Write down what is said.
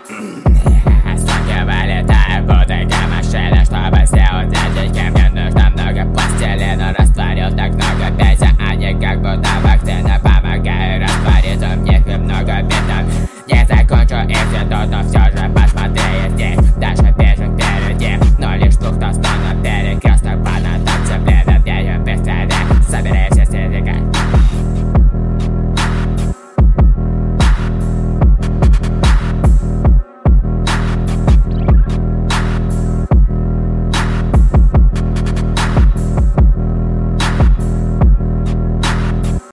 Строки вылетают, будто машины, чтобы сделать этим. Мне нужно много пластилина, растворил так много песен. Они как будто вакцина, помогают раствориться в них. И много беда,